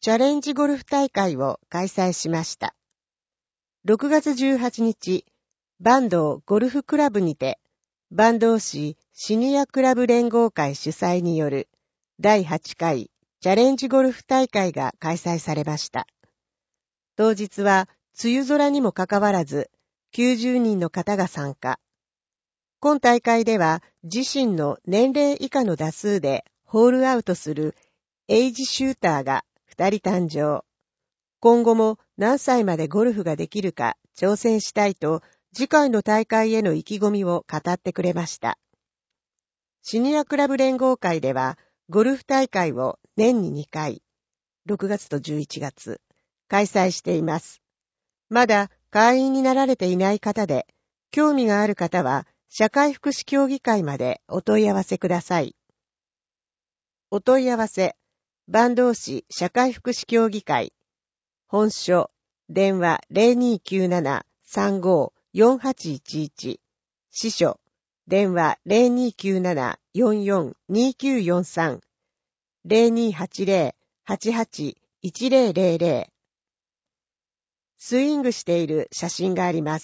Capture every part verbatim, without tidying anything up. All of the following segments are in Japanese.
チャレンジゴルフ大会を開催しました。ろくがつじゅうはちにち、坂東ゴルフクラブにて、坂東市シニアクラブ連合会主催によるだいはちかいチャレンジゴルフ大会が開催されました。当日は梅雨空にもかかわらずきゅうじゅうにんの方が参加。今大会では自身の年齢以下の打数でホールアウトするエイジシューターがふたり誕生。今後も何歳までゴルフができるか挑戦したいと次回の大会への意気込みを語ってくれました。シニアクラブ連合会ではゴルフ大会を年ににかい、ろくがつとじゅういちがつ、開催しています。まだ会員になられていない方で、興味がある方は社会福祉協議会までお問い合わせください。お問い合わせ、坂東市社会福祉協議会、本所、電話 ゼロにきゅうなな さんご よんはちいちいち、支所、電話 ゼロにきゅうなな よんよん にきゅうよんさん、ゼロにはちゼロ はちはち いちゼロゼロゼロ。スイングしている写真があります。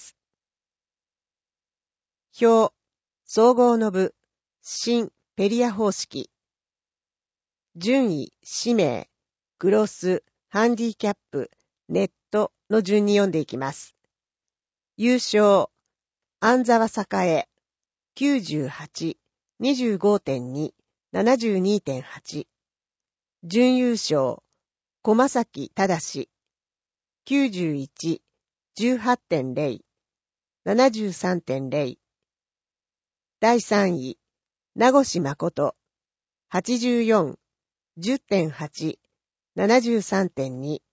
表、総合の部、新ペリア方式。順位、氏名、グロス、ハンディキャップ、ネットの順に読んでいきます。優勝、安沢栄、きゅうじゅうはち、にじゅうごてんに、ななじゅうにてんはち。準優勝、駒崎正、きゅうじゅういち、じゅうはちてんゼロ、ななじゅうさんてんゼロ。だいさんい、名越誠、はちじゅうよん、じゅってんはち、ななじゅうさんてんに。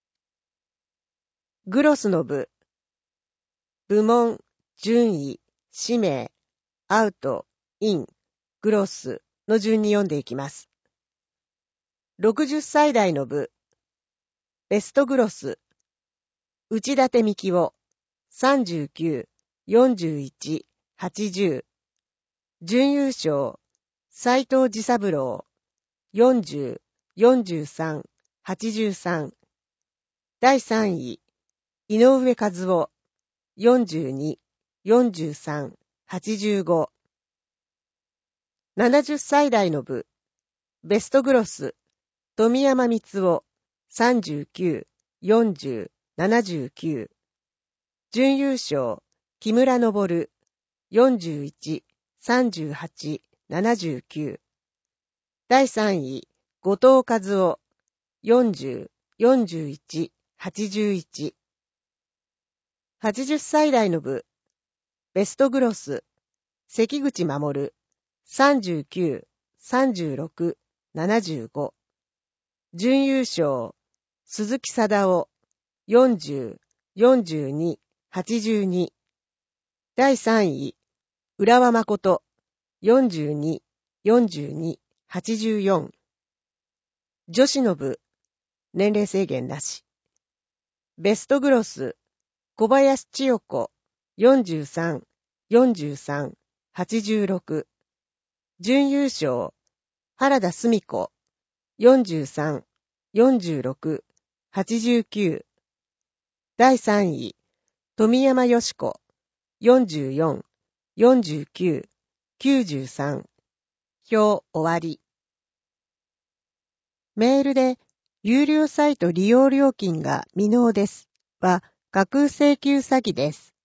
グロスの部、部門、順位、氏名、アウト、イン、グロスの順に読んでいきます。ろくじゅっさい代の部、ベストグロス、内館幹夫、さんじゅうきゅう、よんじゅういち、はちじゅう。準優勝、斉藤治三郎、よんじゅう、よんじゅうさん、はちじゅうさん。だいさんい、井上和夫、よんじゅうに、よんじゅうさん、はちじゅうご。ななじゅっさい代の部、ベストグロス、富山光夫、さんじゅうきゅう、よんじゅう、ななじゅうきゅう。準優勝、木村昇、よんじゅういち、さんじゅうはち、ななじゅうきゅう。だいさんい、後藤和夫、よんじゅう、よんじゅういち、はちじゅういち。はちじゅっさい代の部、ベストグロス、関口守、さんじゅうきゅう、さんじゅうろく、ななじゅうご。準優勝、鈴木貞夫、よんじゅう、よんじゅうに、はちじゅうに。だいさんい、浦和誠、よんじゅうに、よんじゅうに、はちじゅうよん。女子の部、年齢制限なし。ベストグロス、小林千代子、よんじゅうさん、よんじゅうさん、はちじゅうろく。準優勝、原田澄子、よんじゅうさん、よんじゅうろく、はちじゅうきゅう。だいさんい、富山よし子、よんじゅうよん、よんじゅうきゅう、きゅうじゅうさん。表終わり。メールで、有料サイト利用料金が未納ですは架空請求詐欺です。